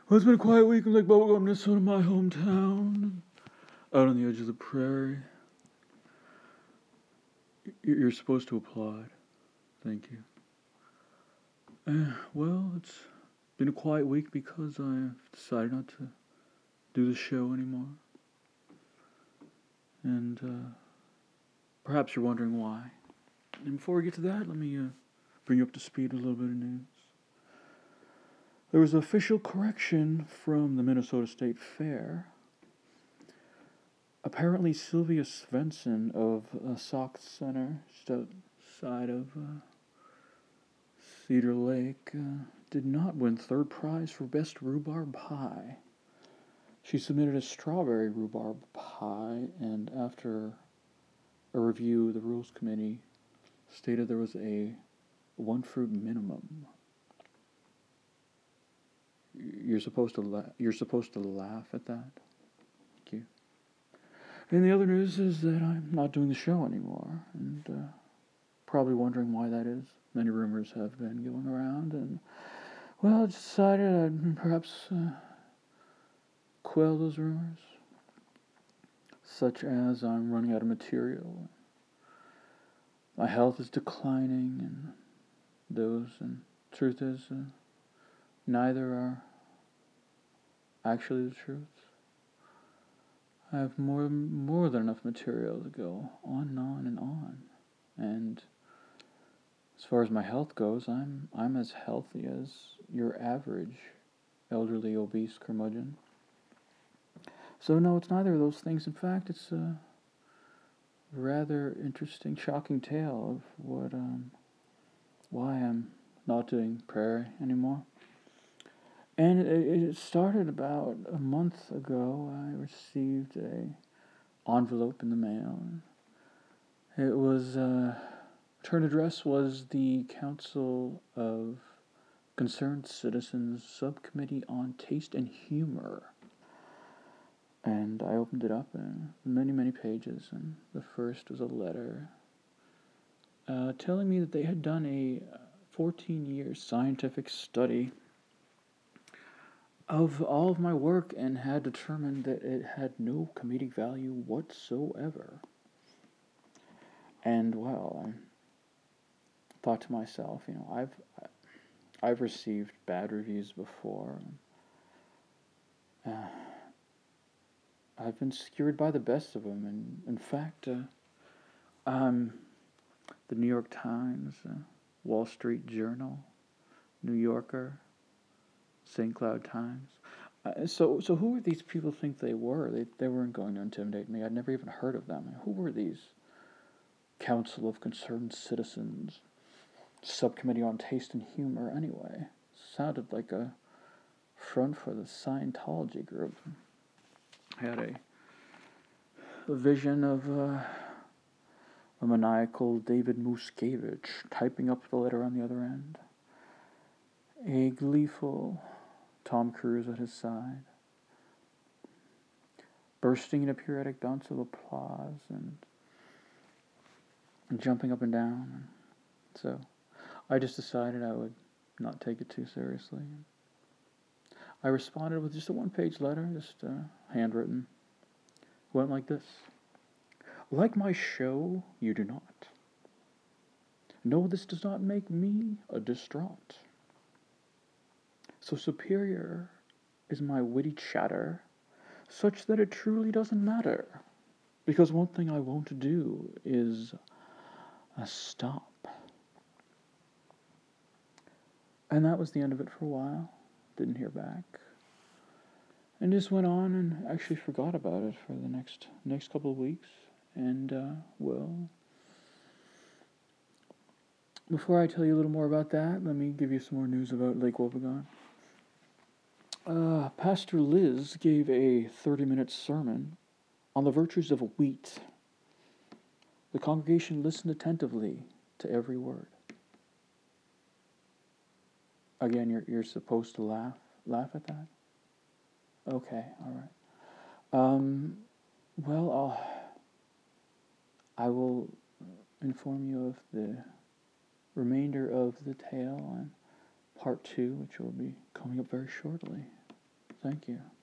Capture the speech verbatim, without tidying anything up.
Well, it's been a quiet week in Lake Bubblegum, Minnesota, my hometown. Out on the edge of the prairie. You're supposed to applaud. Thank you. Uh, well, it's been a quiet week because I've decided not to do the show anymore. And uh, perhaps you're wondering why. And before we get to that, let me uh, bring you up to speed with a little bit of news. There was an official correction from the Minnesota State Fair. Apparently, Sylvia Svensson of uh, Sauk Center, just outside of uh, Cedar Lake, uh, did not win third prize for Best Rhubarb Pie. She submitted a strawberry rhubarb pie, and after a review, the Rules Committee stated there was a one fruit minimum. You're supposed to la- you're supposed to laugh at that. Thank you. And the other news is that I'm not doing the show anymore, and uh, probably wondering why that is. Many rumors have been going around, and well, I decided I'd perhaps uh, quell those rumors, such as I'm running out of material, my health is declining, and those, and truth is, uh, neither are actually the truth. I have more more than enough material to go on and on and on, and as far as my health goes, I'm I'm as healthy as your average elderly obese curmudgeon. So no, it's neither of those things. In fact, it's a rather interesting, shocking tale of what um why I'm not doing prayer anymore. And it, it started about a month ago. I received a envelope in the mail. It was uh, return address was the Council of Concerned Citizens Subcommittee on Taste and Humor. And I opened it up, and many, many pages. And the first was a letter uh, telling me that they had done a fourteen-year scientific study of all of my work and had determined that it had no comedic value whatsoever. And well, I thought to myself, you know, I've I've received bad reviews before. Uh, I've been skewered by the best of them, and in fact, uh, um, the New York Times, uh, Wall Street Journal, New Yorker, Saint Cloud Times. Uh, so, so who were these people think they were? They they weren't going to intimidate me. I'd never even heard of them. Who were these Council of Concerned Citizens Subcommittee on Taste and Humor anyway? Sounded like a front for the Scientology group. I had a, a vision of uh, a maniacal David Muskevich typing up the letter on the other end. A gleeful Tom Cruise at his side, bursting in a periodic bounce of applause and, and jumping up and down. So I just decided I would not take it too seriously. I responded with just a one-page letter, just uh, handwritten. It went like this. Like my show, you do not. No, this does not make me a distraught. So superior is my witty chatter, such that it truly doesn't matter. Because one thing I won't do is a stop. And that was the end of it for a while. Didn't hear back. And just went on and actually forgot about it for the next next couple of weeks. And, uh, well, before I tell you a little more about that, let me give you some more news about Lake Wobegon. Uh, Pastor Liz gave a thirty-minute sermon on the virtues of wheat. The congregation listened attentively to every word. Again, you're you're supposed to laugh laugh at that? Okay, all right. Um, well, I'll, I will inform you of the remainder of the tale on part two, which will be coming up very shortly. Thank you.